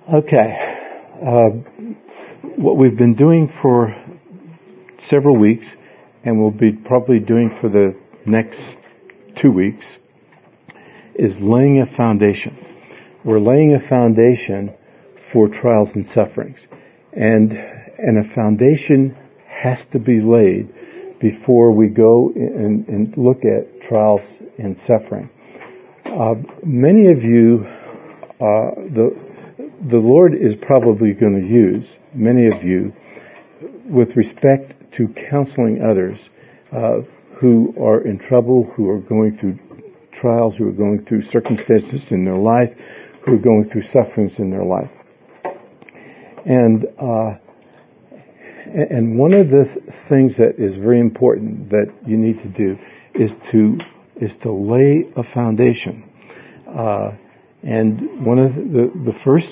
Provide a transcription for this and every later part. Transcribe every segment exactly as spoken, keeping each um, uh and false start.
Okay. Uh, what we've been doing for several weeks, and we'll be probably doing for the next two weeks, is laying a foundation. We're laying a foundation for trials and sufferings. And, and a foundation has to be laid before we go and, and look at trials and suffering. Uh, many of you, uh, the the Lord is probably going to use many of you with respect to counseling others uh, who are in trouble, who are going through trials, who are going through circumstances in their life, who are going through sufferings in their life. And uh, and one of the things that is very important that you need to do is to is to lay a foundation. Uh, and one of the, the first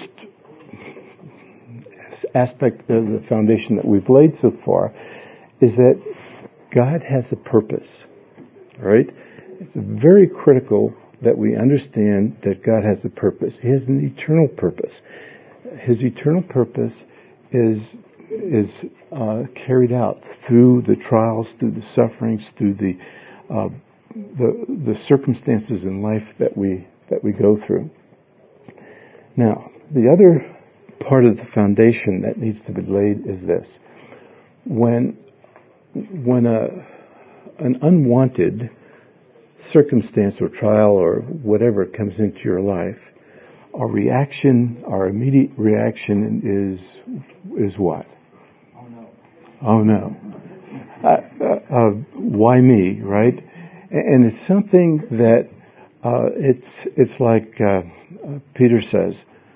aspect of the foundation that we've laid so far is that God has a purpose, right? It's very critical that we understand that God has a purpose. He has an eternal purpose. His eternal purpose is is uh, carried out through the trials, through the sufferings, through the uh, the the circumstances in life that we that we go through. Now, the other part of the foundation that needs to be laid is this: when when a an unwanted circumstance or trial or whatever comes into your life, our reaction, our immediate reaction is is what? Oh no! Oh no! Uh, uh, uh, why me? Right? And it's something that uh, it's it's like uh, Peter says.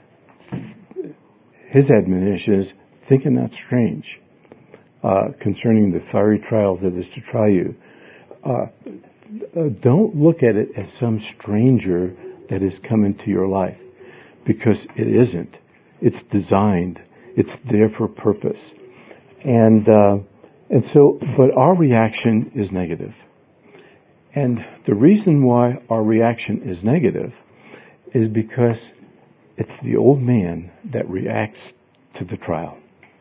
His admonition is, think it not strange uh, concerning the fiery trials that is to try you. Uh, uh, don't look at it as some stranger that has come into your life, because it isn't. It's designed. It's there for a purpose. And uh, and so, but our reaction is negative. And the reason why our reaction is negative is because it's the old man that reacts to the trial.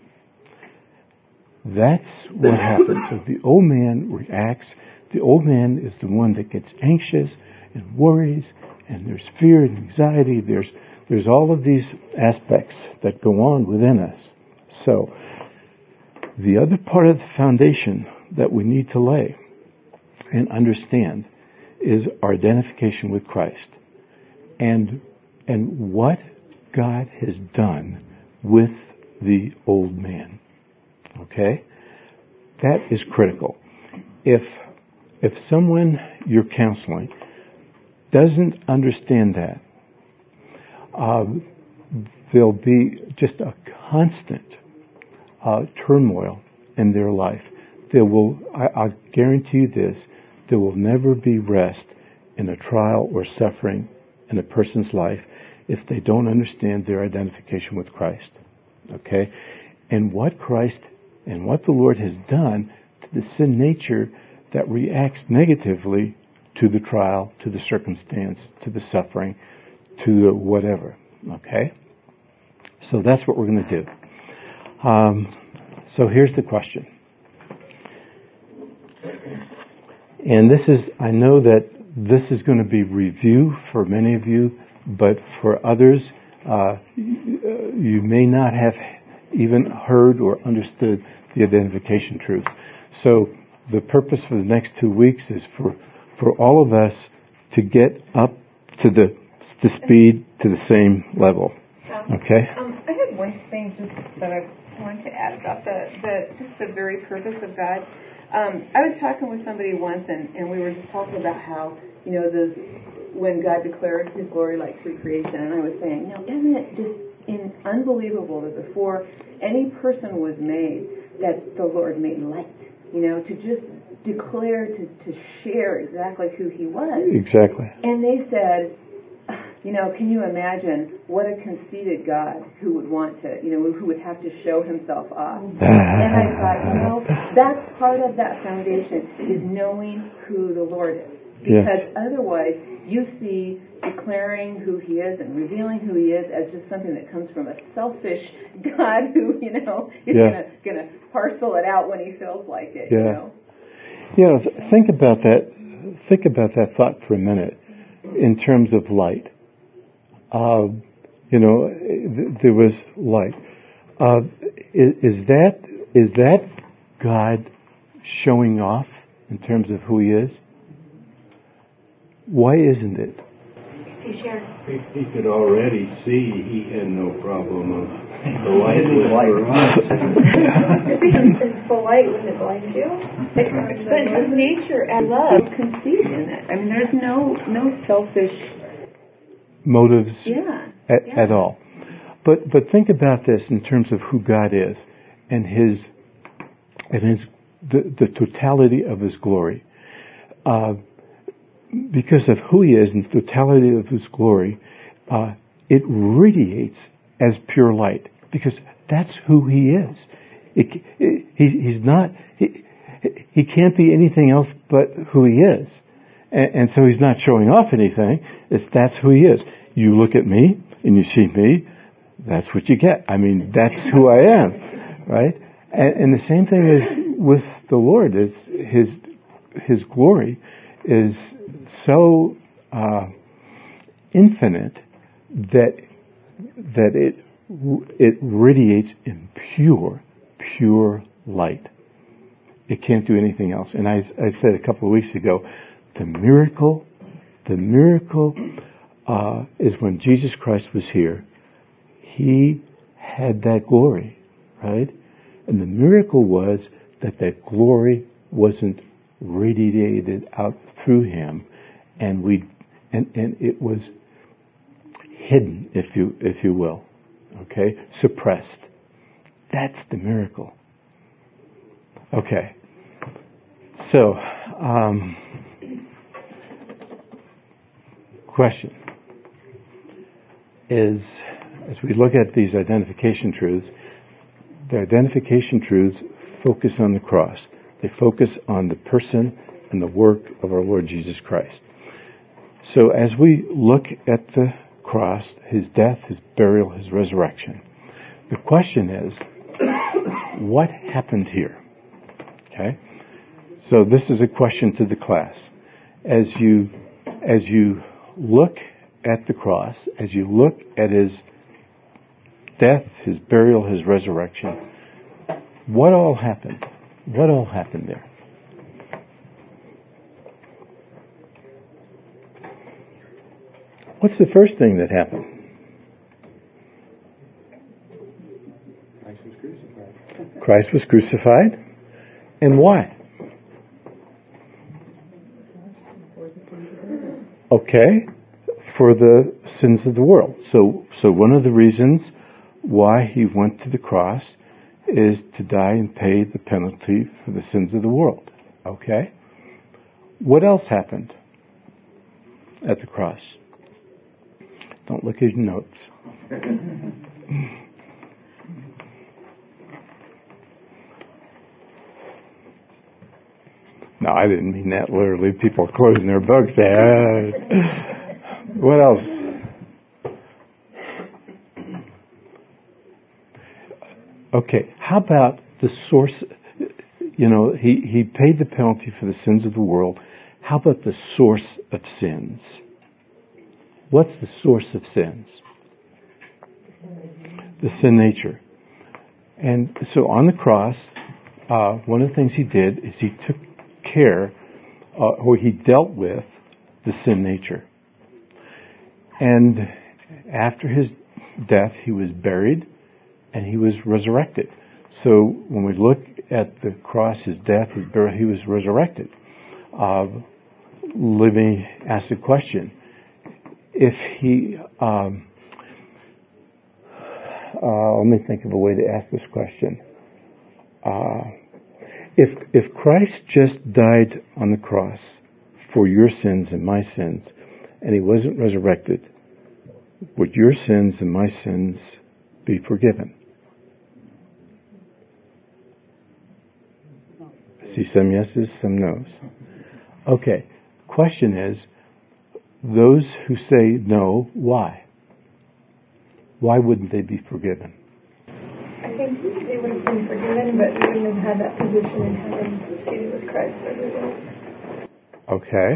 That's what happens. So the old man reacts. The old man is the one that gets anxious and worries, and there's fear and anxiety. There's there's all of these aspects that go on within us. So the other part of the foundation that we need to lay and understand is our identification with Christ. And and what God has done with the old man. Okay? That is critical. If if someone you're counseling doesn't understand that, um, there'll be just a constant uh, turmoil in their life. There will, I, I guarantee you this, there will never be rest in a trial or suffering in a person's life if they don't understand their identification with Christ. Okay? And what Christ and what the Lord has done to the sin nature that reacts negatively to the trial, to the circumstance, to the suffering, to the whatever. Okay? So that's what we're going to do. Um, so here's the question. And this is, I know that this is going to be review for many of you, but for others, uh, you may not have even heard or understood the identification truth. So the purpose for the next two weeks is for, for all of us to get up to the to speed to the same level. Okay? Um, I had one thing just that I wanted to add about the, the just the very purpose of God. Um, I was talking with somebody once, and, and we were just talking about how, you know, the, when God declared His glory like through creation, and I was saying, you know, isn't it just in, unbelievable that before any person was made, that the Lord made light, you know, to just declare, to, to share exactly who He was. Exactly. And they said, you know, can you imagine what a conceited God who would want to, you know, who would have to show Himself off? And I thought, you know, that's part of that foundation, is knowing who the Lord is. Because yeah. otherwise, you see declaring who he is and revealing who he is as just something that comes from a selfish God who, you know, is yeah. going to parcel it out when he feels like it. Yeah. You know? You know, think about that. Think about that thought for a minute in terms of light. Uh, you know, th- there was light. Uh, is, is that is that God showing off in terms of who he is? Why isn't it? He, he could already see he had no problem of the light was for us. It's the light when it blinds you. But his nature and love conceived in it. I mean, there's no no selfish motives yeah, at, yeah. at all. But but think about this in terms of who God is and his and his the, the totality of his glory. Uh, because of who he is and the totality of his glory, uh, it radiates as pure light. Because that's who he is. It, it, he, he's not. He, he can't be anything else but who he is. And, and so he's not showing off anything. It's that's who he is. You look at me and you see me. That's what you get. I mean, that's who I am, right? And, and the same thing is with the Lord. Is his his glory is so uh, infinite that that it it radiates in pure pure light. It can't do anything else. And I, I said a couple of weeks ago, the miracle, the miracle uh, is when Jesus Christ was here. He had that glory, right? And the miracle was that that glory wasn't radiated out through him, and we, and, and it was hidden, if you if you will, okay, suppressed. That's the miracle. Okay. So, um, question is, as we look at these identification truths, the identification truths focus on the cross. They focus on the person and the work of our Lord Jesus Christ. So as we look at the cross, his death, his burial, his resurrection, the question is, what happened here? Okay? So this is a question to the class. As you, as you look at the cross, as you look at his death, his burial, his resurrection, what all happened? What all happened there? What's the first thing that happened? Christ was crucified. Christ was crucified. And why? Okay, for the sins of the world. So, so one of the reasons why he went to the cross is to die and pay the penalty for the sins of the world. Okay? What else happened at the cross? Don't look at your notes. No, I didn't mean that literally. People are closing their books there. What else? Okay, how about the source? You know, he, he paid the penalty for the sins of the world. How about the source of sins? What's the source of sins? The sin nature. And so on the cross, uh, one of the things he did is he took care, uh, or he dealt with the sin nature. And after his death, he was buried and he was resurrected. So when we look at the cross, his death, his burial, he was resurrected. Uh, let me ask a question. If he, um, uh, let me think of a way to ask this question. Uh, if if Christ just died on the cross for your sins and my sins, and he wasn't resurrected, would your sins and my sins be forgiven? I see some yeses, some no's. Okay. question is, those who say no, why? Why wouldn't they be forgiven? I think they would have been forgiven, but they wouldn't have had that position in heaven seated with Christ every day. Okay.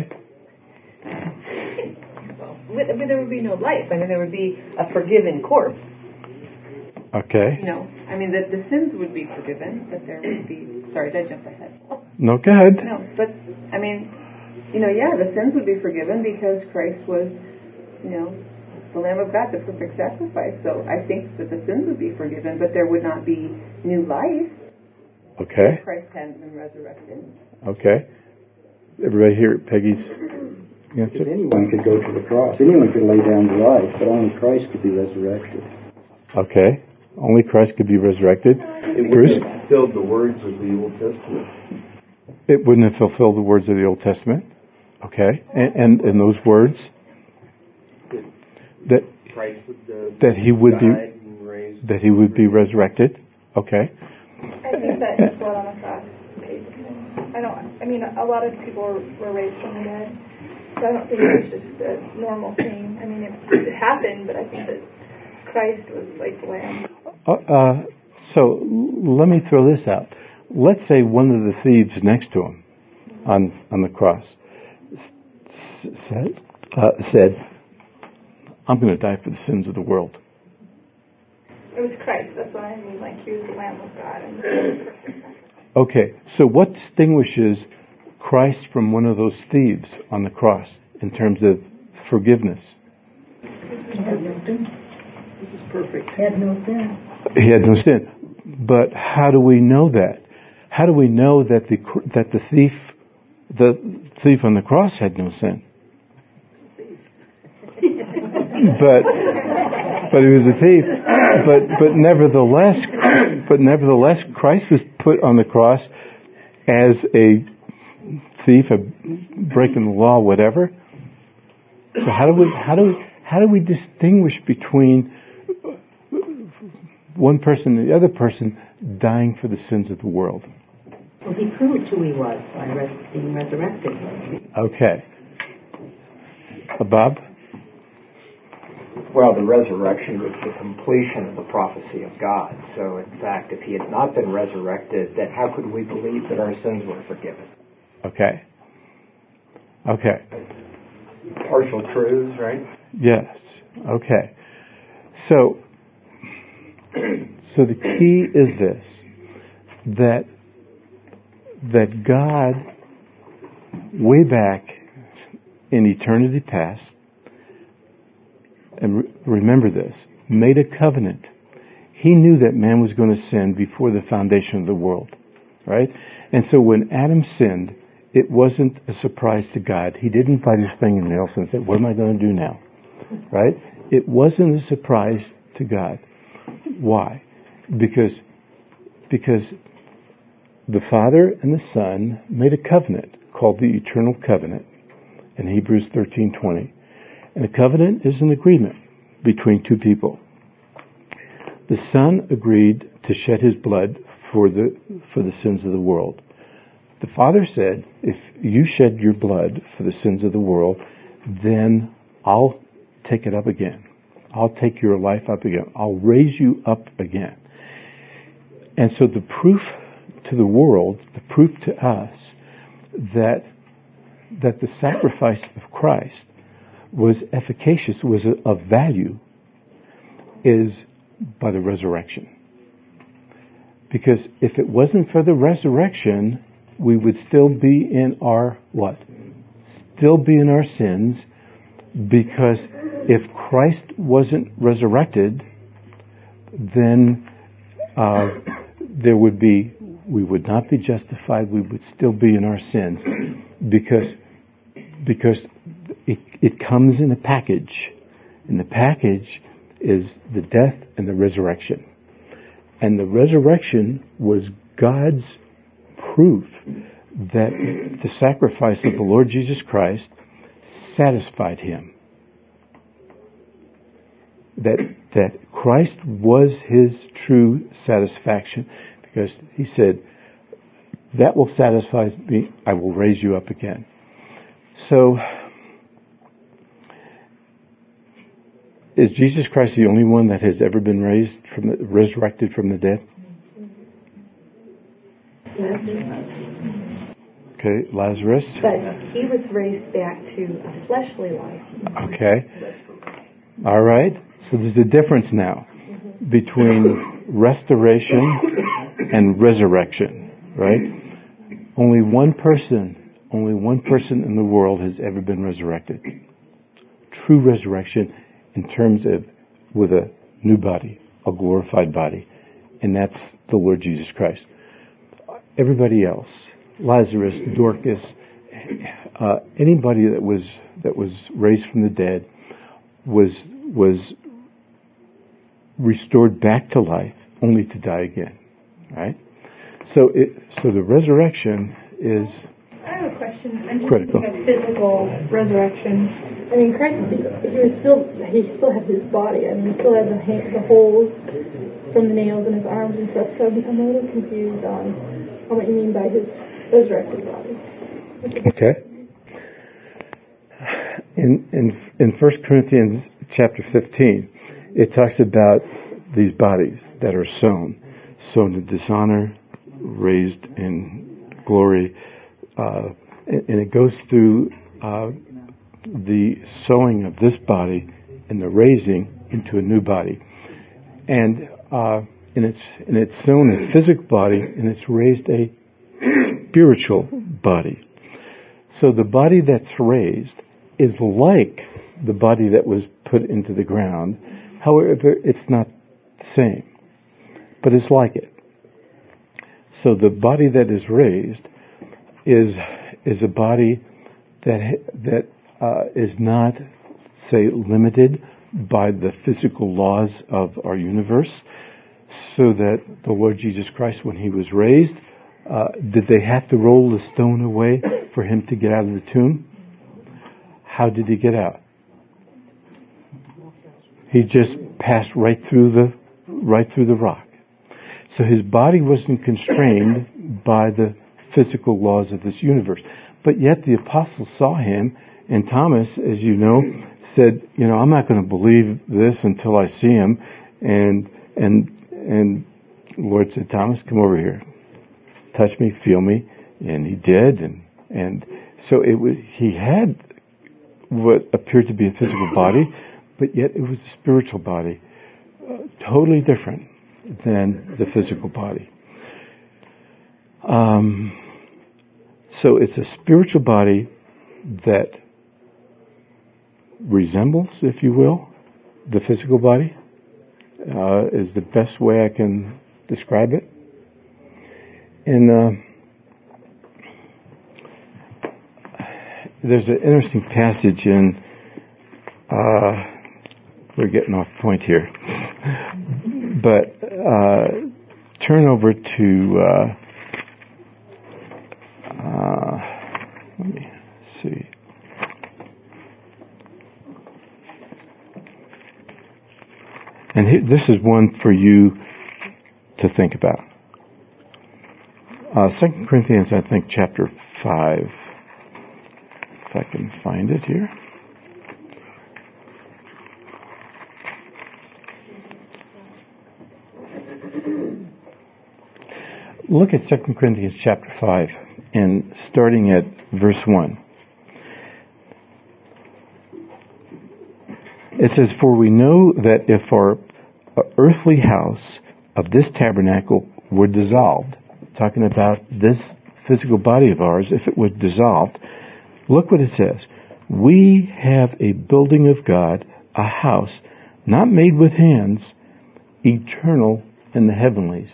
Well, but there would be no life. I mean, there would be a forgiven corpse. Okay. No, I mean, the, the sins would be forgiven, but there would be... Sorry, did I jump ahead? No, go ahead. No, but, I mean, you know, yeah, the sins would be forgiven because Christ was, you know, the Lamb of God, the perfect sacrifice. So I think that the sins would be forgiven, but there would not be new life. Okay. If Christ hadn't been resurrected. Okay. Everybody hear Peggy's answer? Because anyone could go to the cross. Anyone could lay down their life, but only Christ could be resurrected. Okay. Only Christ could be resurrected. It Bruce? wouldn't have fulfilled the words of the Old Testament. It wouldn't have fulfilled the words of the Old Testament. Okay. And, and, and those words? That Christ would, uh, that he would be died and raised. that he would be resurrected. Okay. I think that is what on a cross. I don't. I mean, a lot of people were, were raised from the dead, so I don't think it was just a normal thing. I mean, it, it happened, but I think that Christ was like the Lamb. Uh, uh, so let me throw this out. Let's say one of the thieves next to him on on the cross said, uh, said I'm going to die for the sins of the world. It was Christ. That's what I mean. Like, he was the Lamb of God. And Okay, so what distinguishes Christ from one of those thieves on the cross in terms of forgiveness? He had no sin. This is perfect. He had no sin. He had no sin. But how do we know that? How do we know that the that the thief the thief on the cross had no sin? but but he was a thief. But but nevertheless, but nevertheless, Christ was put on the cross as a thief, a breaking the law, whatever. So how do we how do we how do we distinguish between one person and the other person dying for the sins of the world? Well, he proved who he was by res- being resurrected. Okay. Uh, Bob? Well, the resurrection was the completion of the prophecy of God. So, in fact, if he had not been resurrected, then how could we believe that our sins were forgiven? Okay. Okay. Partial truths, right? Yes. Okay. So, so the key is this, that that God, way back in eternity past, and re- remember this, made a covenant. He knew that man was going to sin before the foundation of the world, right? And so when Adam sinned, it wasn't a surprise to God. He didn't bite his fingernails and say, what am I going to do now? Right? It wasn't a surprise to God. Why? Because, because the Father and the Son made a covenant called the Eternal Covenant in Hebrews thirteen twenty. And a covenant is an agreement between two people. The Son agreed to shed his blood for the for the sins of the world. The Father said, if you shed your blood for the sins of the world, then I'll take it up again. I'll take your life up again. I'll raise you up again. And so the proof to the world, the proof to us that that the sacrifice of Christ was efficacious, was of value, is by the resurrection. Because if it wasn't for the resurrection, we would still be in our what? Still be in our sins, because if Christ wasn't resurrected, then uh, there would be, we would not be justified, we would still be in our sins, because because it, it comes in a package. And the package is the death and the resurrection. And the resurrection was God's proof that the sacrifice of the Lord Jesus Christ satisfied him. That that Christ was his true satisfaction, because he said, that will satisfy me, I will raise you up again. So, is Jesus Christ the only one that has ever been raised from the, resurrected from the dead? Okay, Lazarus. But he was raised back to a fleshly life. Okay. All right. So there's a difference now between restoration and resurrection, right? Only one person, only one person in the world has ever been resurrected. True resurrection in terms of with a new body, a glorified body, and that's the Lord Jesus Christ. Everybody else, Lazarus, Dorcas, uh, anybody that was that was raised from the dead was was restored back to life, only to die again. Right? So it so the resurrection is I have a question. I'm just critical. thinking of physical resurrection. I mean, Christ, he was still he still had his body. I mean, he still had the hand, the holes from the nails in his arms and stuff. So I'm a little confused on. on what you mean by his resurrected body. Okay. In in in First Corinthians chapter fifteen, it talks about these bodies that are sown, sown in dishonor, raised in glory, uh, and, and it goes through uh, the sowing of this body and the raising into a new body, and. Uh, And it's and it's sown a physical body, and it's raised a spiritual body. So the body that's raised is like the body that was put into the ground. However, it's not the same, but it's like it. So the body that is raised is is a body that that uh, is not, say, limited by the physical laws of our universe. So that the Lord Jesus Christ, when he was raised, uh, did they have to roll the stone away for him to get out of the tomb? How did he get out? He just passed right through the right through the rock. So his body wasn't constrained by the physical laws of this universe. But yet the apostles saw him, and Thomas, as you know, said, you know, I'm not going to believe this until I see him. And and And the Lord said, Thomas, come over here. Touch me, feel me. And he did. And, and so it was, he had what appeared to be a physical body, but yet it was a spiritual body. Uh, totally different than the physical body. Um, so it's a spiritual body that resembles, if you will, the physical body. Uh, is the best way I can describe it. And uh, there's an interesting passage in, uh, we're getting off point here, but uh, turn over to, uh, uh, let me see. And he, this is one for you to think about. Uh, Second Corinthians, I think, chapter five. If I can find it here. Look at Second Corinthians chapter five, and starting at verse one. It says, for we know that if our earthly house of this tabernacle were dissolved, talking about this physical body of ours, if it was dissolved, look what it says. We have a building of God, a house, not made with hands, eternal in the heavenlies.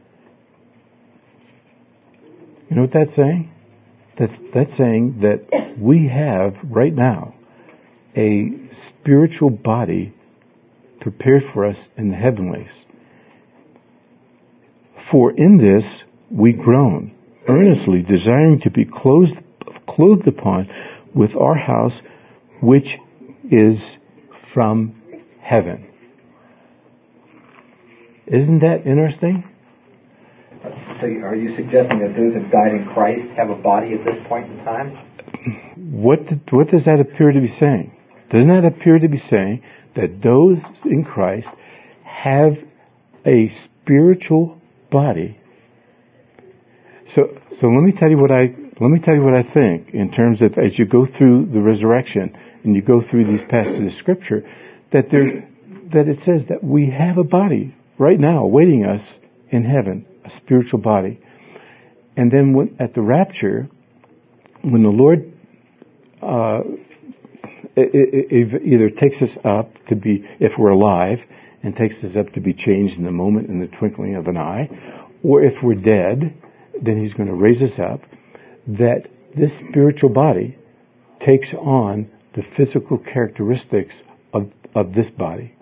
You know what that's saying? That's, that's saying that we have, right now, a spiritual body prepared for us in the heavenlies. For in this we groan, earnestly desiring to be clothed, clothed upon with our house, which is from heaven. Isn't that interesting? So are you suggesting that those who died in Christ have a body at this point in time? what did, what does that appear to be saying? Doesn't that appear to be saying that those in Christ have a spiritual body? So, so let me tell you what I let me tell you what I think in terms of as you go through the resurrection and you go through these passages of Scripture, that there that it says that we have a body right now awaiting us in heaven, a spiritual body, and then when, at the rapture, when the Lord uh, it, it, it either takes us up to be, if we're alive, and takes us up to be changed in the moment, in the twinkling of an eye, or if we're dead, then He's going to raise us up, that this spiritual body takes on the physical characteristics of, of this body.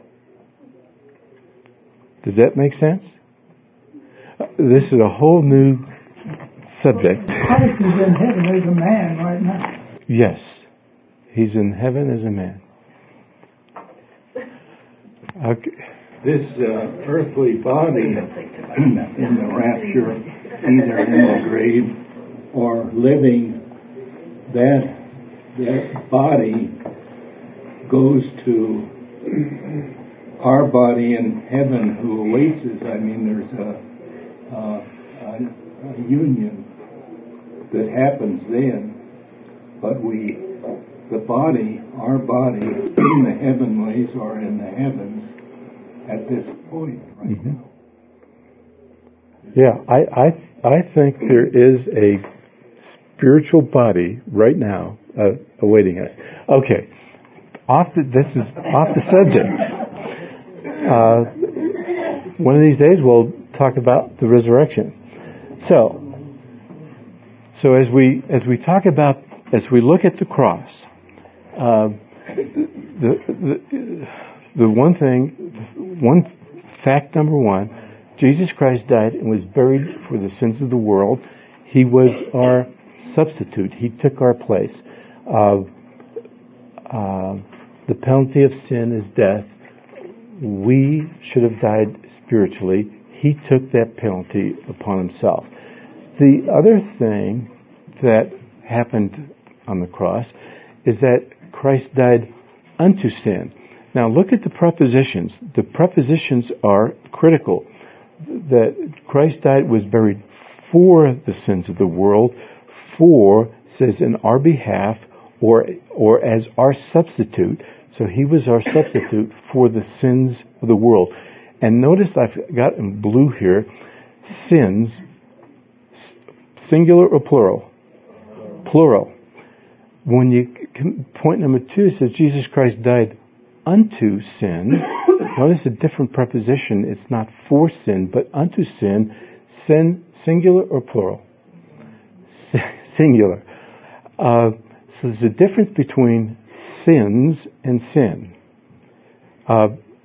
Does that make sense? Uh, this is a whole new subject. Christ is in heaven as a man right now. Yes. He's in heaven as a man. Okay. This uh, earthly body in the rapture, either in the grave or living, that that body goes to our body in heaven who awaits us. I mean, there's a, a, a, a union that happens then, but we, the body, our body in the heavenlies or in the heavens at this point right mm-hmm. now. Yeah, I, I, I think there is a spiritual body right now uh, awaiting us. Okay, off the, this is off the subject. Uh, one of these days we'll talk about the resurrection. So, so as we as we talk about as we look at the cross, uh, the, the the one thing, one fact number one, Jesus Christ died and was buried for the sins of the world. He was our substitute. He took our place. Uh, uh, the penalty of sin is death. We should have died spiritually. He took that penalty upon Himself. The other thing that happened on the cross is that Christ died unto sin. Now look at the prepositions. The prepositions are critical. That Christ died, was buried for the sins of the world. For says in our behalf, or or as our substitute. So He was our substitute for the sins of the world. And notice I've got in blue here, sins, singular or plural? Plural. When you, point number two says Jesus Christ died unto sin. Notice a different preposition. It's not for sin, but unto sin. Sin, singular or plural? Singular. Uh, so there's a difference between sins and sin. Uh,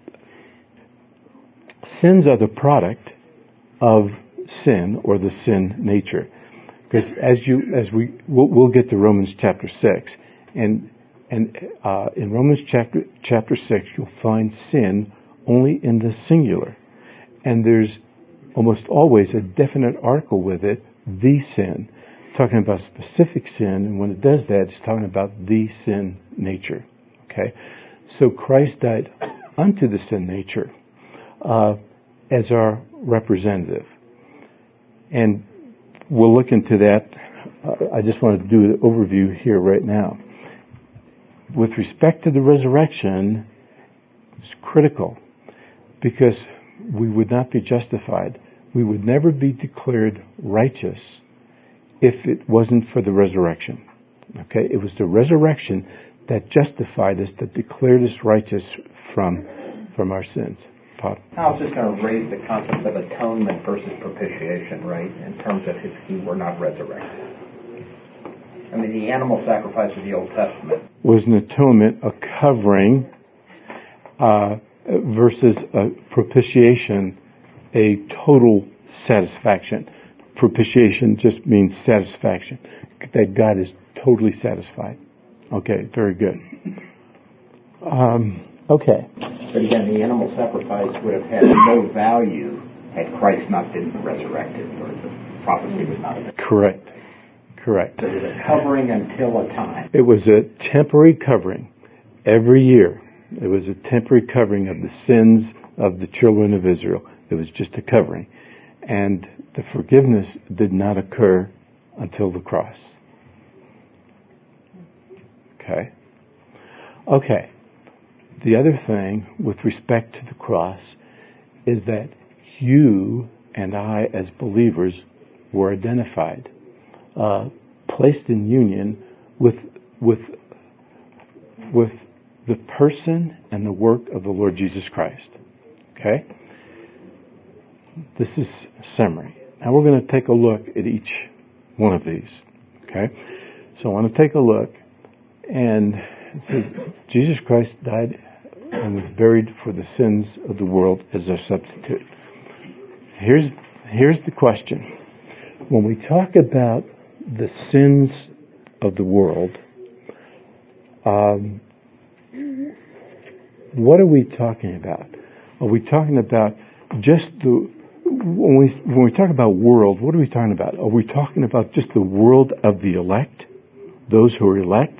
sins are the product of sin or the sin nature. Because as you, as we, we'll, we'll get to Romans chapter six, and and uh, in Romans chapter chapter six, you'll find sin only in the singular, and there's almost always a definite article with it, the sin, talking about specific sin, and when it does that, it's talking about the sin nature. Okay, so Christ died unto the sin nature uh, as our representative, and we'll look into that. Uh, I just want to do an overview here right now. With respect to the resurrection, it's critical because we would not be justified. We would never be declared righteous if it wasn't for the resurrection. Okay, it was the resurrection that justified us, that declared us righteous from from our sins. Pop. I was just going to raise the concept of atonement versus propitiation, right, in terms of if He were not resurrected. I mean, the animal sacrifice of the Old Testament was an atonement, a covering, uh, versus a propitiation, a total satisfaction. Propitiation just means satisfaction, that God is totally satisfied. Okay, very good. Um, okay. But again, the animal sacrifice would have had no value had Christ not been resurrected, or the prophecy was not. Correct. Correct. So it was a covering until a time. It was a temporary covering every year. It was a temporary covering of the sins of the children of Israel. It was just a covering. And the forgiveness did not occur until the cross. Okay? Okay. The other thing with respect to the cross is that you and I as believers were identified, uh, placed in union with with with the person and the work of the Lord Jesus Christ. Okay? This is summary. Now we're going to take a look at each one of these. Okay? So I want to take a look, and it says Jesus Christ died and was buried for the sins of the world as our substitute. Here's here's the question. When we talk about the sins of the world, um, what are we talking about? Are we talking about just the when we when we talk about world? What are we talking about? Are we talking about just the world of the elect, those who are elect?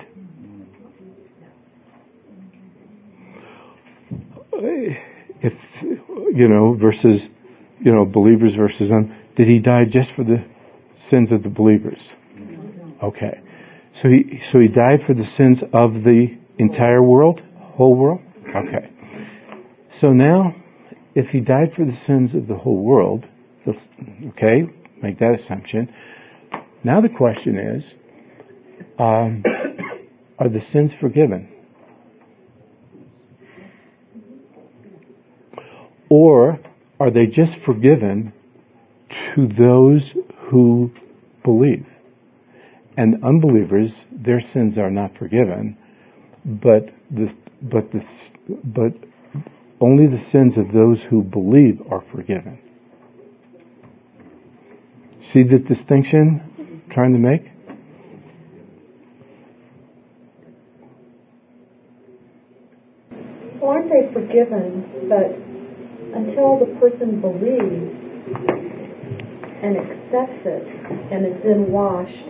If you know, versus you know, believers versus un. Did he die just for the sins of the believers? Okay, so he so he died for the sins of the entire world, whole world. Okay, so now if he died for the sins of the whole world, okay, make that assumption. Now the question is, um, are the sins forgiven? Or are they just forgiven to those who believe? And unbelievers, their sins are not forgiven, but the but the but only the sins of those who believe are forgiven. See the distinction I'm trying to make? Well, aren't they forgiven, but until the person believes and accepts it and is then washed,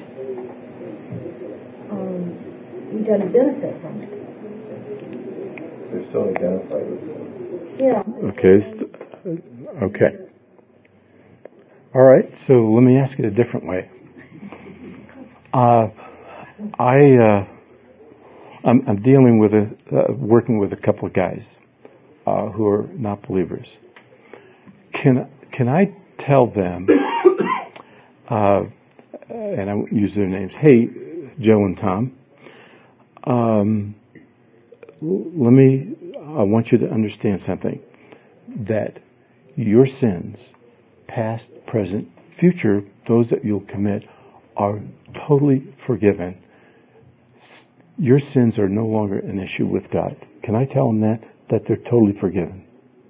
um, he doesn't benefit from it. They're still identified with it. Yeah. Okay. Okay. All right. So let me ask it a different way. Uh, I uh, I'm, I'm dealing with a uh, working with a couple of guys uh, who are not believers. Can can I tell them? Uh, and I won't use their names. Hey, Joe and Tom. Um, let me. I want you to understand something. That your sins, past, present, future, those that you'll commit, are totally forgiven. Your sins are no longer an issue with God. Can I tell them that? That they're totally forgiven.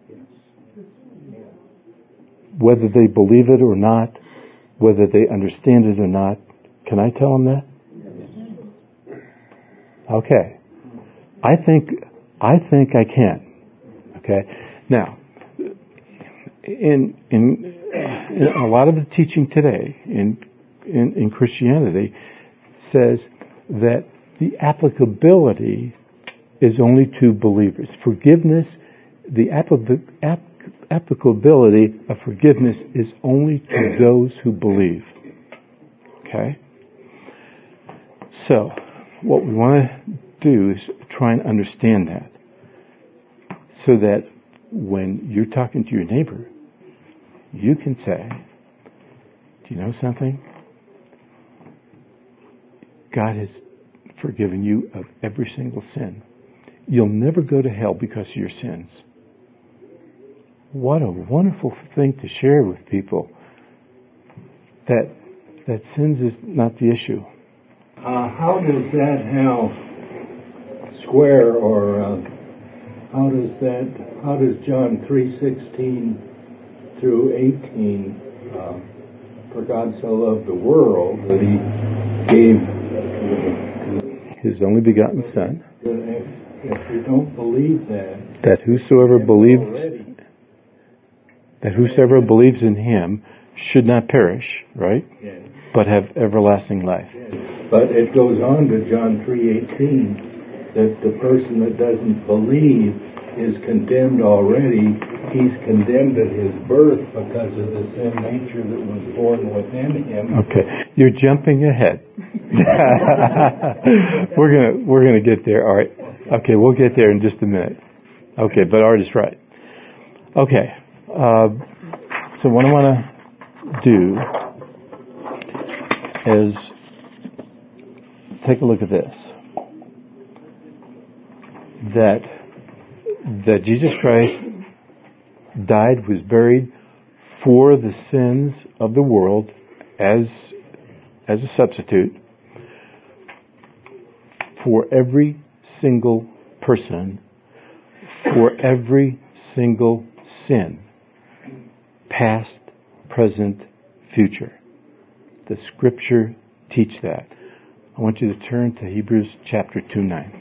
Whether they believe it or not, whether they understand it or not, can I tell them that? Okay. I think I think I can. Okay. Now, in in, in a lot of the teaching today in, in in Christianity says that the applicability is only to believers. Forgiveness, the applic- app, applicability of forgiveness is only to those who believe. Okay? So, what we want to do is try and understand that. So that when you're talking to your neighbor, you can say, do you know something? God has forgiven you of every single sin. You'll never go to hell because of your sins. What a wonderful thing to share with people. That that sins is not the issue. Uh, how does that how square or uh, how does that how does John three sixteen through eighteen uh, for God so loved the world that he gave His only begotten Son, if, if you don't believe that that whosoever believes already, that whosoever believes in him should not perish, right? Yes. But have everlasting life. Yes. But it goes on to John three eighteen that the person that doesn't believe is condemned already. He's condemned at his birth because of the sin nature that was born within him. Okay, you're jumping ahead. we're gonna we're gonna get there. All right. Okay, we'll get there in just a minute. Okay, but Art is right. Okay, uh, so what I want to do is take a look at this. That that Jesus Christ died, was buried for the sins of the world as as a substitute for every single person, for every single sin, past, present, future. The Scripture teach that. I want you to turn to Hebrews chapter two nine.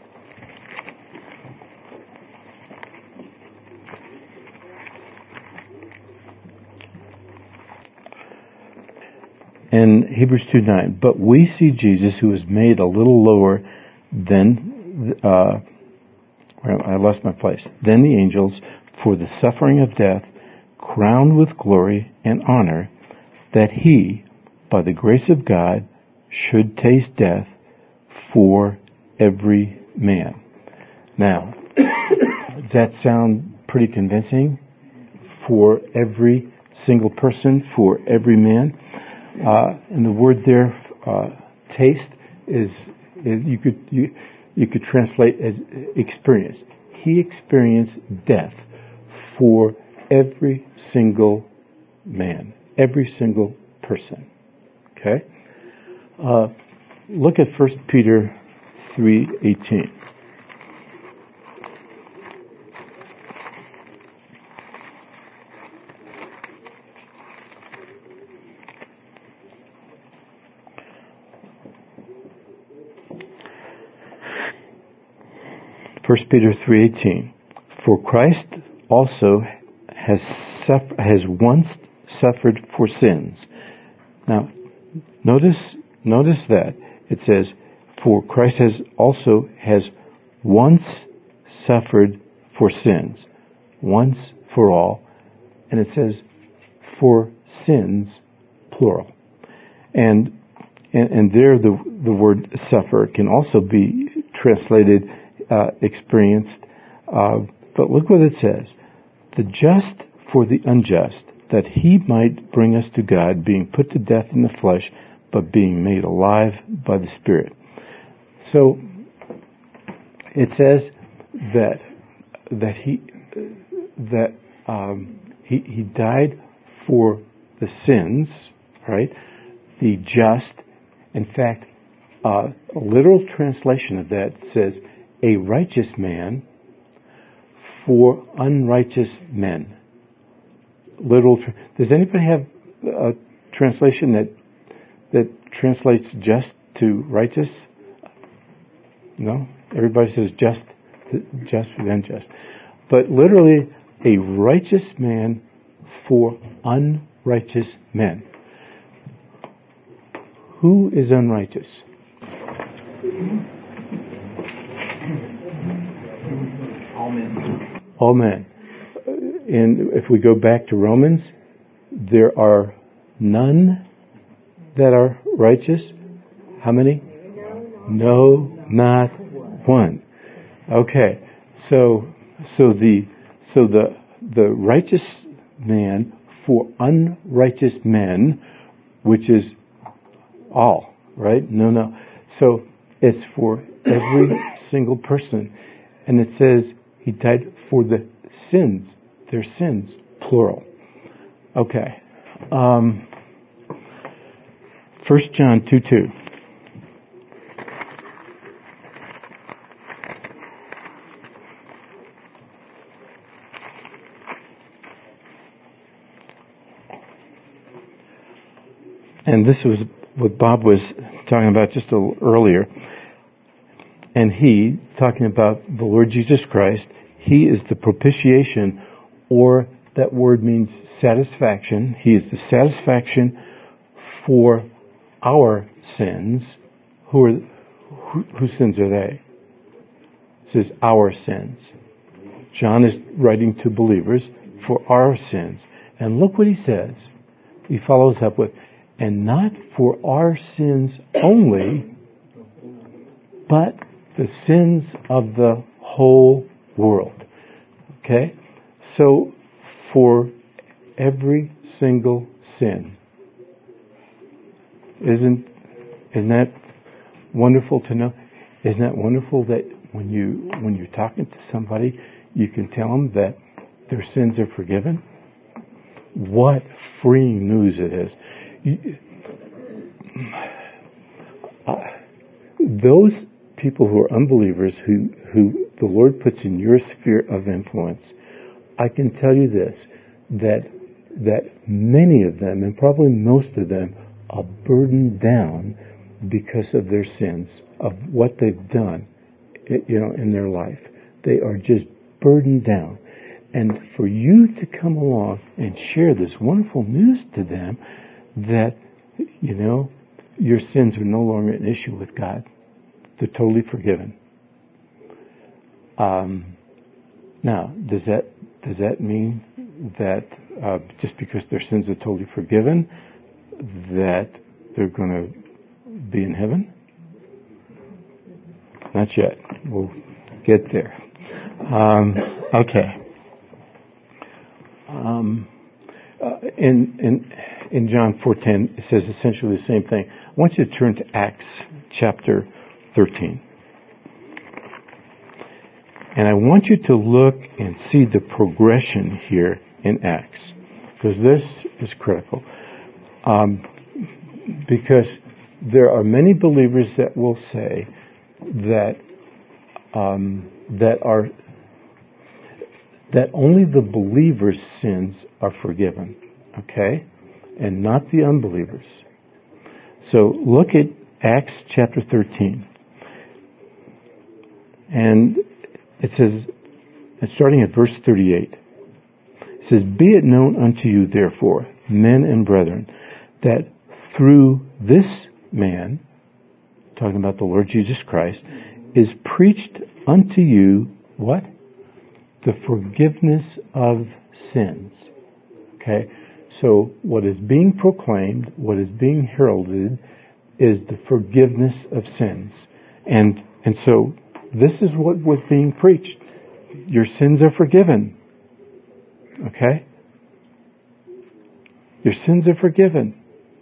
In Hebrews two nine, but we see Jesus, who was made a little lower than, uh, I lost my place, than the angels, for the suffering of death, crowned with glory and honor, that he, by the grace of God, should taste death for every man. Now, does that sound pretty convincing? For every single person, for every man? Uh, and the word there, uh, taste, is, is you could you, you could translate as experience. He experienced death for every single man, every single person. Okay? Uh, look at First Peter three eighteen. First Peter three eighteen. For Christ also has suffer, has once suffered for sins. Now, notice notice that it says, for Christ has also has once suffered for sins, once for all, and it says for sins, plural. And and, and there the the word suffer can also be translated uh, experienced. Uh, but look what it says: the just for the unjust, that he might bring us to God, being put to death in the flesh, but being made alive by the Spirit. So it says that that he that um, he he died for the sins, right? The just. In fact, uh, a literal translation of that says, "A righteous man for unrighteous men." Literal. Does anybody have a translation that that translates just to righteous? No? Everybody says just, just for unjust. But literally, a righteous man for unrighteous men. Who is unrighteous? All men. All men. And if we go back to Romans, there are none that are righteous. How many? No, not one. Okay, so so the so the the righteous man for unrighteous men, which is all, right? No, no. So it's for every single person, and it says he died for the sins, their sins, plural. Okay. Um, First John two two. And this was what Bob was talking about just a little earlier. And he, talking about the Lord Jesus Christ, he is the propitiation, or that word means satisfaction. He is the satisfaction for our sins. Who are who, whose sins are they? It says our sins. John is writing to believers for our sins. And look what he says. He follows up with, and not for our sins only, but the sins of the whole world. Okay? So, for every single sin. Isn't, isn't that wonderful to know? Isn't that wonderful that when you, when you're talking to somebody, you can tell them that their sins are forgiven? What freeing news it is. You, uh, those people who are unbelievers, who, who the Lord puts in your sphere of influence, I can tell you this, that, that many of them, and probably most of them, are burdened down because of their sins, of what they've done, you know, in their life. They are just burdened down. And for you to come along and share this wonderful news to them that, you know, your sins are no longer an issue with God. They're totally forgiven. Um, now, does that does that mean that uh, just because their sins are totally forgiven, that they're going to be in heaven? Not yet. We'll get there. Um, okay. Um, uh, in, in, in John four ten, it says essentially the same thing. I want you to turn to Acts chapter thirteen. And I want you to look and see the progression here in Acts, because this is critical. Um, because there are many believers that will say that um, that are that only the believers' sins are forgiven, okay, and not the unbelievers. So look at Acts chapter thirteen, and it says, and starting at verse thirty-eight, it says, "Be it known unto you, therefore, men and brethren, that through this man," talking about the Lord Jesus Christ, "is preached unto you," what? "The forgiveness of sins." Okay? So what is being proclaimed, what is being heralded, is the forgiveness of sins. And and so this is what was being preached. Your sins are forgiven. Okay? Your sins are forgiven.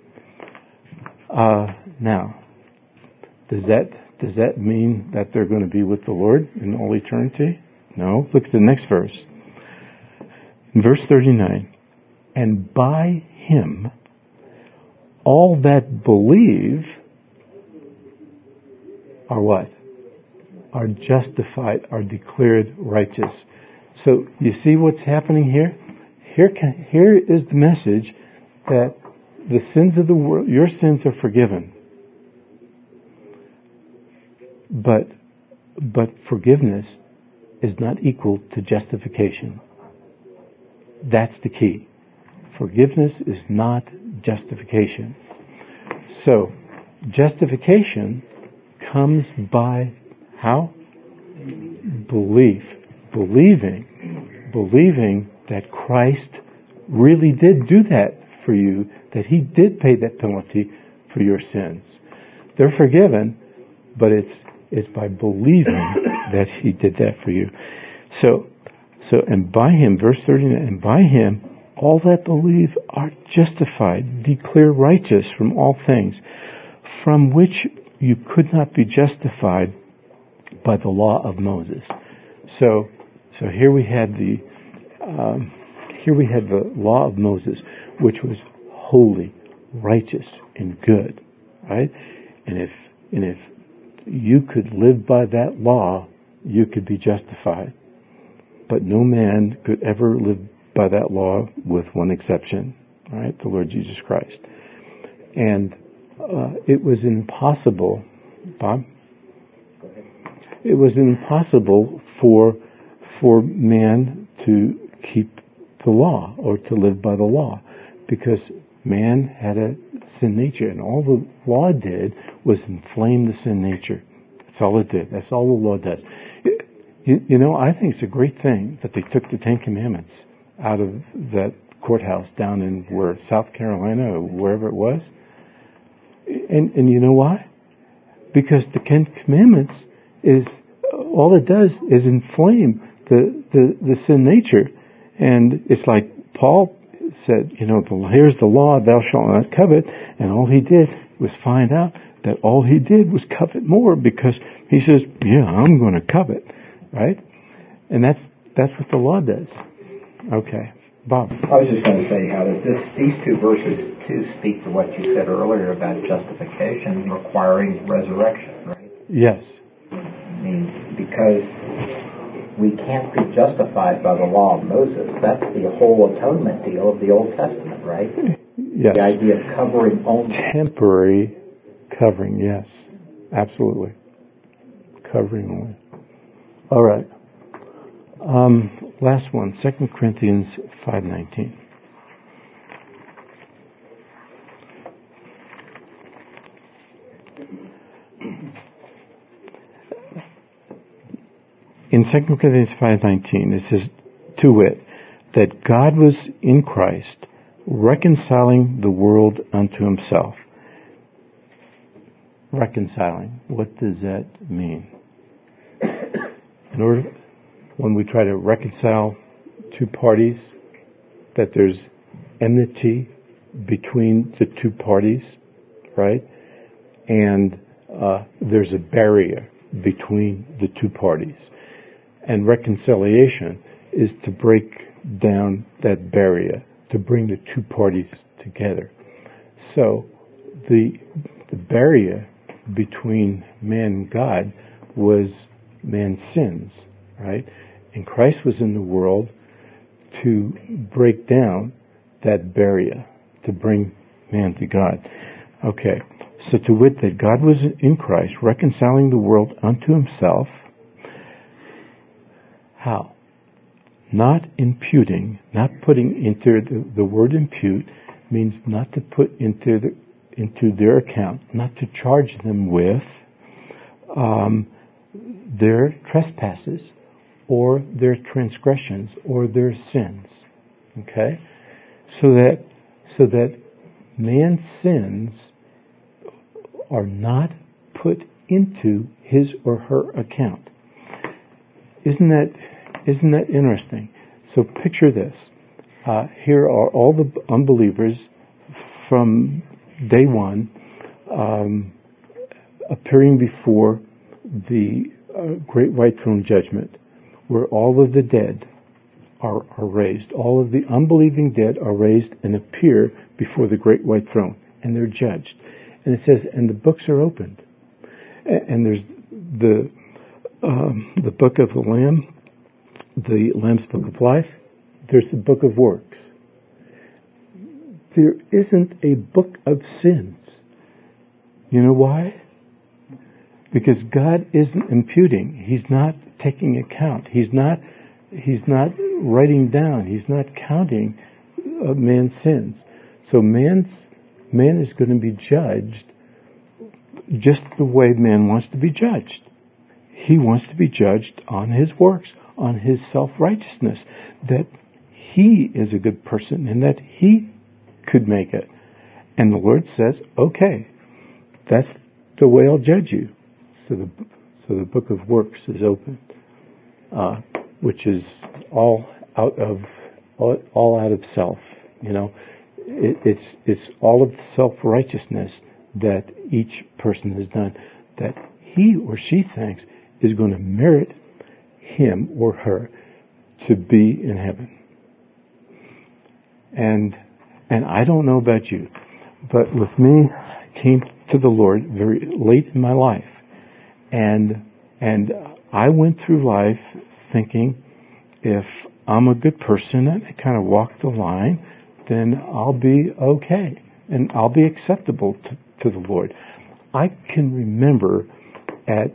Uh, now, does that does that mean that they're going to be with the Lord in all eternity? No. Look at the next verse. In verse thirty-nine, "And by him all that believe are what? Are justified, are declared righteous." So you see what's happening here? Here, can, here is the message that the sins of the world, your sins are forgiven. But, but forgiveness is not equal to justification. That's the key. Forgiveness is not justification. So, justification comes by how? Belief. Believing. Believing that Christ really did do that for you, that He did pay that penalty for your sins. They're forgiven, but it's it's by believing that He did that for you. So, so and by Him, verse thirty-nine, and by Him all that believe are justified, declared righteous from all things, from which you could not be justified by the law of Moses. So, so here we had the um, here we had the law of Moses, which was holy, righteous, and good, right? And if and if you could live by that law, you could be justified. But no man could ever live by that law, with one exception, right? The Lord Jesus Christ. And uh, it was impossible, Bob? It was impossible for for man to keep the law or to live by the law, because man had a sin nature, and all the law did was inflame the sin nature. That's all it did. That's all the law does. You, you know, I think it's a great thing that they took the Ten Commandments out of that courthouse down in where South Carolina or wherever it was. And and you know why? Because the Ten Commandments is all it does is inflame the, the, the sin nature. And it's like Paul said, you know, here's the law, thou shalt not covet, and all he did was find out that all he did was covet more, because he says, yeah, I'm going to covet, right? And that's that's what the law does. Okay, Bob. I was just going to say, how does this, these two verses too speak to what you said earlier about justification requiring resurrection, right? Yes. I mean, because we can't be justified by the law of Moses. That's the whole atonement deal of the Old Testament, right? Yes. The idea of covering only. Temporary covering, yes. Absolutely. Covering only. All right. Um, last one, Second Corinthians five nineteen. In Second Corinthians five nineteen, it says, to wit, that God was in Christ, reconciling the world unto himself. Reconciling. What does that mean? In order, when we try to reconcile two parties, that there's enmity between the two parties, right? And uh, there's a barrier between the two parties. And reconciliation is to break down that barrier, to bring the two parties together. So the, the barrier between man and God was man's sins, right? And Christ was in the world to break down that barrier, to bring man to God. Okay, so to wit that God was in Christ, reconciling the world unto himself. How? Not imputing, not putting into the, the word impute means not to put into the, into their account, not to charge them with um, their trespasses or their transgressions or their sins. Okay, so that so that man's sins are not put into his or her account. Isn't that isn't that interesting? So picture this. Uh, here are all the unbelievers from day one um, appearing before the uh, great white throne judgment, where all of the dead are, are raised. All of the unbelieving dead are raised and appear before the great white throne, and they're judged. And it says, and the books are opened. And, and there's the um, the book of the Lamb, the Lamb's book of life. There's the book of works. There isn't a book of sins. You know why? Because God isn't imputing. He's not taking account. He's not. He's not writing down. He's not counting uh, man's sins. So man's man is going to be judged just the way man wants to be judged. He wants to be judged on his works, on his self-righteousness, that he is a good person and that he could make it. And the Lord says, okay, that's the way I'll judge you. So the so the book of works is opened, uh, which is all out of all, all out of self. You know, it, it's it's all of the self-righteousness that each person has done, that he or she thinks is going to merit him or her to be in heaven. And and I don't know about you, but with me, I came to the Lord very late in my life, and and I went through life thinking, if I'm a good person and I kind of walk the line, then I'll be okay and I'll be acceptable to, to the Lord. I can remember at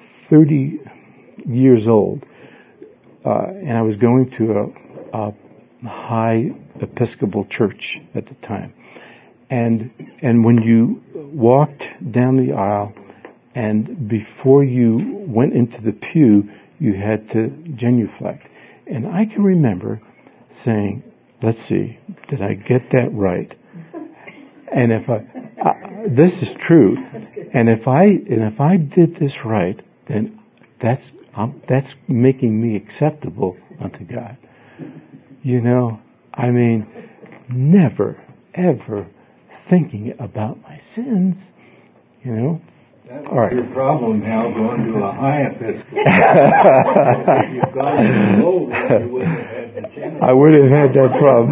thirty years old, uh, and I was going to a, a high Episcopal church at the time. And and when you walked down the aisle and before you went into the pew, you had to genuflect. And I can remember saying, let's see, did I get that right? And if I, I this is true, and if I and if I did this right, then that's um, that's making me acceptable unto God. You know, I mean, never ever thinking about my sins. You know. That's All right. your problem now, going to a high Episcopal. If you've gone to the low one, you wouldn't have had the chance. I would have had that problem.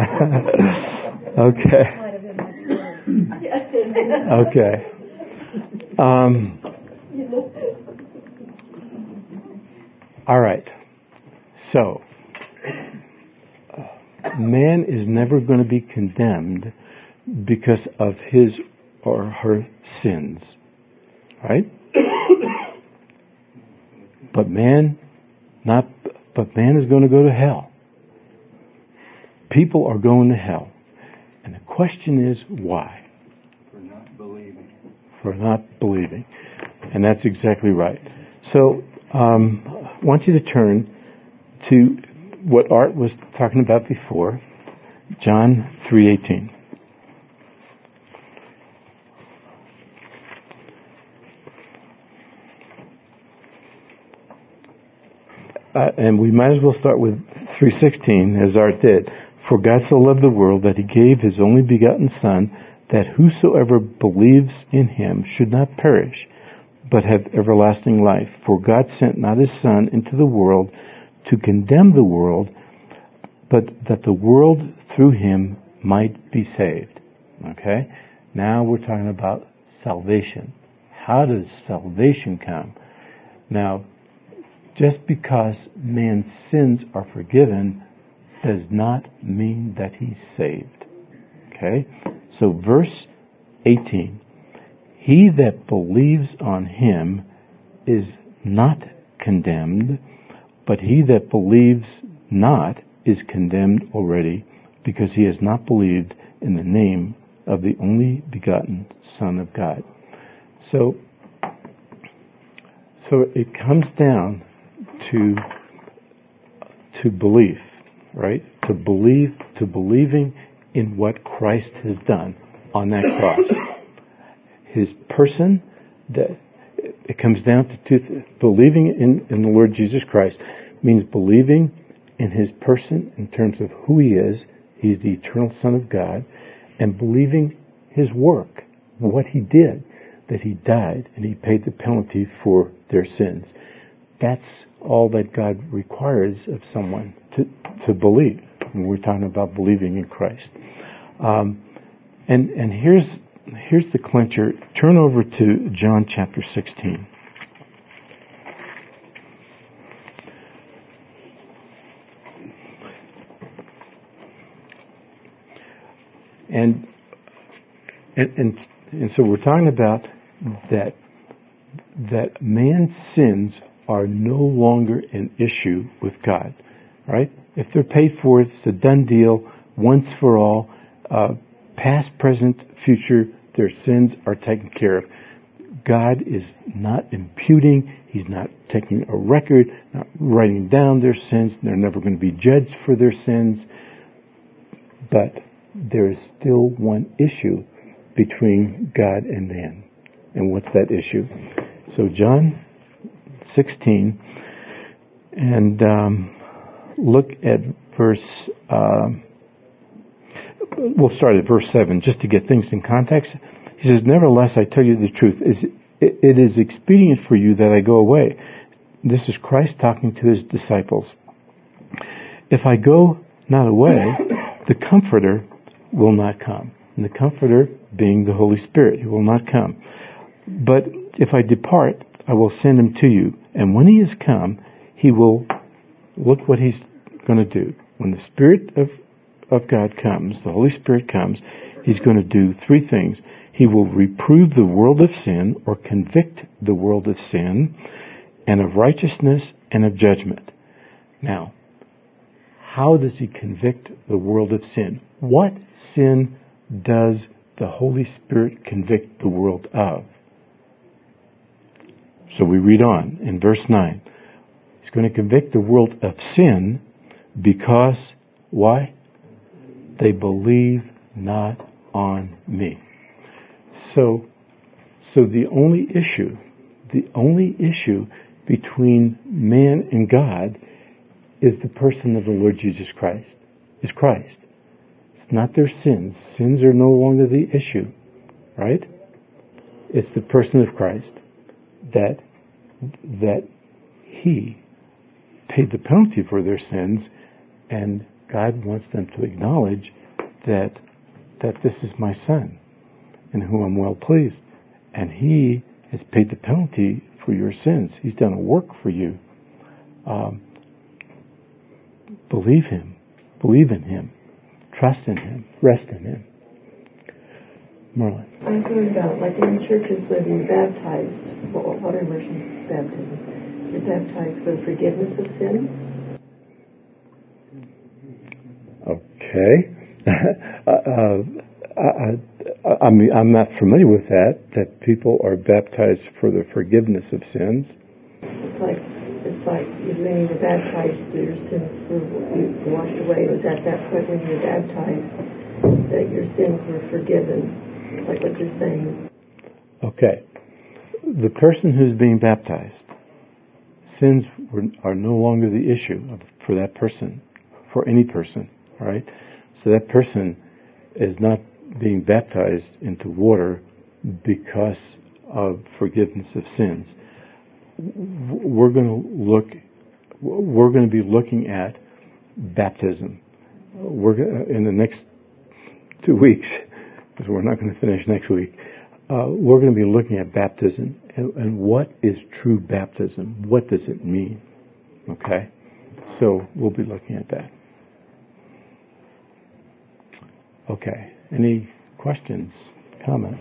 Okay. Okay. Um, all right. So, man is never going to be condemned because of his or her sins. Right? But man, not, but man is going to go to hell. People are going to hell. And the question is, why? For not believing. For not believing. And that's exactly right. So, um, I want you to turn to what Art was talking about before, John three eighteen. Uh, and we might as well start with three sixteen, as Art did. For God so loved the world that he gave his only begotten Son, that whosoever believes in him should not perish, but have everlasting life. For God sent not his Son into the world to condemn the world, but that the world through him might be saved. Okay? Now we're talking about salvation. How does salvation come? Now, just because man's sins are forgiven does not mean that he's saved. Okay? So verse eighteen. He that believes on him is not condemned, but he that believes not is condemned already, because he has not believed in the name of the only begotten Son of God. So, so it comes down to to belief, right? To believe, to believing in what Christ has done on that cross. His person, that it comes down to two th- believing in, in the Lord Jesus Christ means believing in his person in terms of who he is. He's the eternal Son of God, and believing his work, what he did, that he died and he paid the penalty for their sins. That's all that God requires of someone to to believe. And we're talking about believing in Christ. Um, and and here's here's the clincher. Turn over to John chapter sixteen. And and and, and so we're talking about that that man's sins are no longer an issue with God, right? If they're paid for, it's a done deal, once for all. Uh, past, present, future, their sins are taken care of. God is not imputing, he's not taking a record, not writing down their sins. They're never going to be judged for their sins. But there is still one issue between God and man. And what's that issue? So John sixteen, and um, look at verse, uh, we'll start at verse seven, just to get things in context. He says, nevertheless, I tell you the truth. It is expedient for you that I go away. This is Christ talking to his disciples. If I go not away, the Comforter will not come. And the Comforter being the Holy Spirit, he will not come. But if I depart, I will send him to you. And when he is come, he will, look what he's going to do. When the Spirit of, of God comes, the Holy Spirit comes, he's going to do three things. He will reprove the world of sin, or convict the world of sin, and of righteousness and of judgment. Now, how does he convict the world of sin? What sin does the Holy Spirit convict the world of? So we read on in verse nine. He's going to convict the world of sin because, why? They believe not on me. So, so the only issue, the only issue between man and God is the person of the Lord Jesus Christ, is Christ. It's not their sins. Sins are no longer the issue, right? It's the person of Christ that, that he paid the penalty for their sins, and God wants them to acknowledge that, that this is my son, in whom I'm well pleased. And he has paid the penalty for your sins. He's done a work for you. Um, believe him. Believe in him. Trust in him. Rest in him. Marlon. I heard about, like in churches when you're baptized, well, water immersion baptism, you're baptized for forgiveness of sins. Okay. uh, uh, I, I mean, I'm not familiar with that, that people are baptized for the forgiveness of sins. It's like, it's like when you're baptized, your sins were washed away. It was at that point when you were baptized that your sins were forgiven, like what you're saying. Okay. The person who's being baptized, sins were, are no longer the issue of, for that person, for any person, all right? So that person is not being baptized into water because of forgiveness of sins. We're going to look, we're going to be looking at baptism. We're gonna, in the next two weeks, because we're not going to finish next week, uh, we're going to be looking at baptism and, and what is true baptism. What does it mean? Okay? So we'll be looking at that. Okay. Any questions, comments?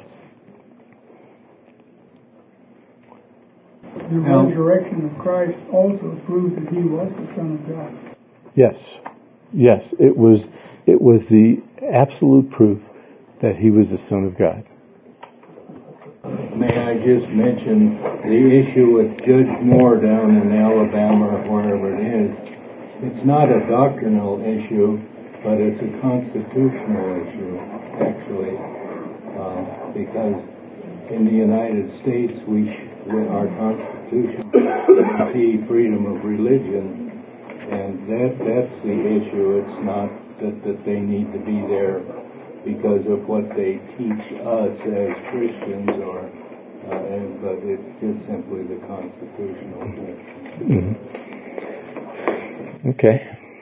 The resurrection of Christ also proved that he was the Son of God. Yes. Yes. It was, it was the absolute proof that he was the Son of God. May I just mention the issue with Judge Moore down in Alabama or wherever it is. It's not a doctrinal issue, but it's a constitutional issue, actually, uh, because in the United States, we, sh- our Constitution guarantees freedom of religion, and that that's the issue. It's not that, that they need to be there because of what they teach us as Christians, or uh, and, but it's just simply the constitutional thing. Mm-hmm. Okay.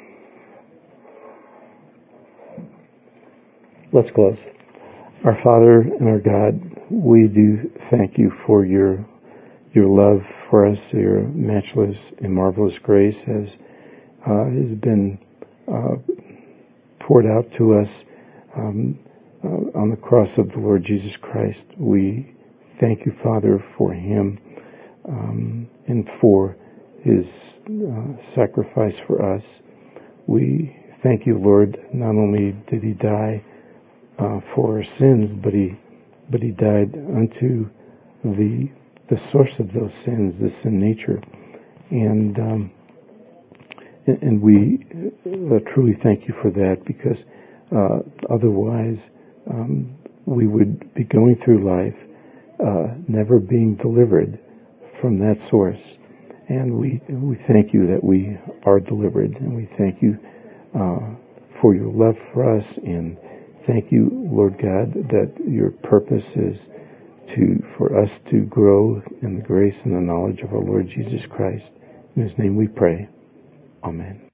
Let's close. Our Father and our God, we do thank you for your your love for us. Your matchless and marvelous grace has uh, has been uh, poured out to us um, uh, on the cross of the Lord Jesus Christ. We thank you, Father, for him um, and for his uh, sacrifice for us. We thank you, Lord. Not only did he die Uh, for our sins, but he, but he died unto the the source of those sins, the sin nature, and um, and, and we uh, truly thank you for that, because uh, otherwise um, we would be going through life uh, never being delivered from that source, and we we thank you that we are delivered, and we thank you uh, for your love for us, and thank you, Lord God, that your purpose is to for us to grow in the grace and the knowledge of our Lord Jesus Christ. In his name we pray. Amen.